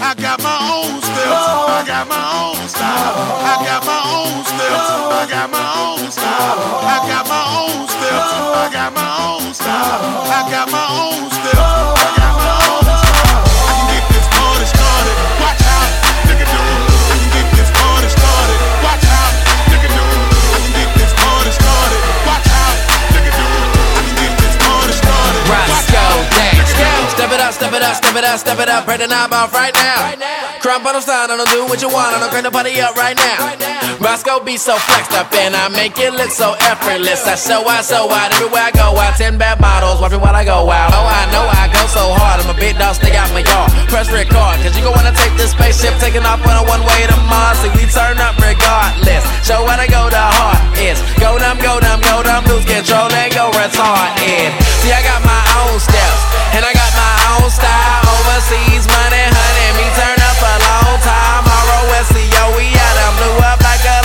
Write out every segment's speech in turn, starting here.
I got my own steps. I got my own style. I got my own steps. I got my own style. I got my own steps. I got my own style. I got my own steps. I got my own style. I can get this party started. Watch out, nigga, do. I can get this party started. Watch out, nigga, do. I can get this party started. Watch out, nigga, do. I can get this party started. Roscoe Dash. Step it up, step it up, step it up, step it up. Break the knob off right now. Crump on the side, I don't do what you want. I don't crank the party up right now. Roscoe be so flexed up and I make it look so effortless. I show out everywhere I go out. 10 bad models, watch me while I go out. Oh, I know I go so hard. I'm a big dog, stick out my yard. Press record, cause you gon' wanna take this spaceship, taking off on a one-way to Mars. See, we turn up regardless. Show what I go, the heart is. Go dumb, go dumb, go dumb. Lose control and go retarded. See, I got my own steps and I got my own style. Overseas money, honey, me turn up a long time. R-O-S-C-O, we out and blew up like a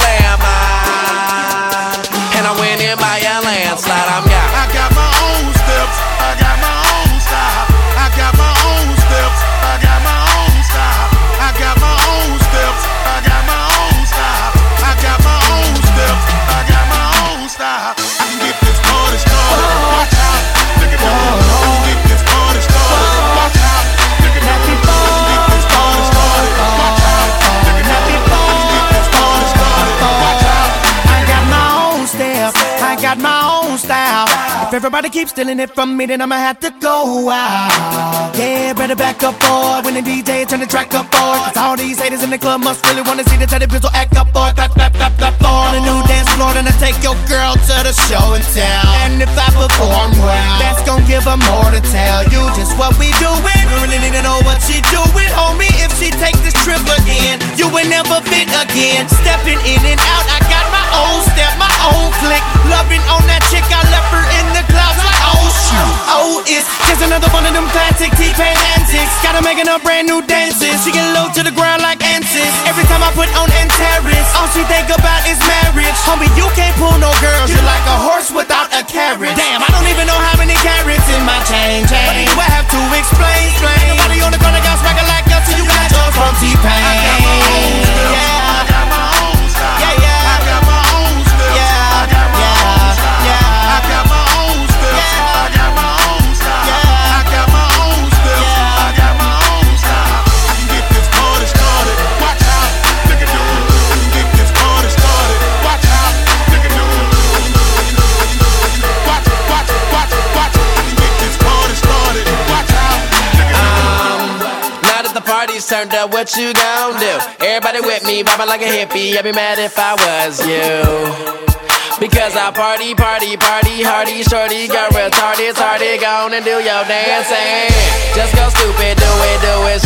landmine. And I went in by a landslide, I'm got. I got my own steps. I got my own style. I got my own steps. I got my own style. I got my own steps. I got my own style. I got my own steps. I got my own style. I can get this party started. Watch out, nigga, do. I can get this party started. Watch out, nigga, do. I can get this party started. Watch out, nigga, do. I can get this party started. Watch out. I got my own steps, I got my own style. If everybody keeps stealing it from me, then I'ma have to go out. Yeah, better back up, boy. When the DJ turn the track up, boy. Cause all these haters in the club must really wanna see the Teddy Bizzle act up, boy. Clap, clap, clap, clap, boy. On a new dance floor, then I take your girl to the show and tell. And if I perform well, that's gon' give her more to tell you just what we doing. We really need to know what she doing, homie. If she take this trip again, you will never fit again. Stepping in and out, I got my own step, my own click. Loving on that chick, I left her in the clouds like, oh shoot. Oh, it's just another one of them classic T-Pain antics. Gotta make her brand new dances. She get low to the ground like Antis. Every time I put on Antares, all she think about is marriage. Homie, you can't pull no girls. You're like a horse without a carriage. Damn, I don't even know how many carrots in my chain. What do I have to explain? Nobody on the corner got swagger like us, so you got yours from T-Pain. I got my own style. Yeah, yeah. I got my own steps. Yeah, I got my yeah, own style. yeah. I got my own steps. Yeah. I got my own style. Yeah. I got my own steps. Yeah. I got my own style. I can get this party started. Watch out, nigga, do. I can get this party started. Watch out, nigga, do. Watch. I can get this party started. Watch out, nigga, do. Now that the party's turned up, what you gon' do? Everybody with me, bopping like a hippie. I'd be mad if I was you. Because I party, hardy, shorty, got retarded, tardy, gone and do your dancing. Just go stupid, do it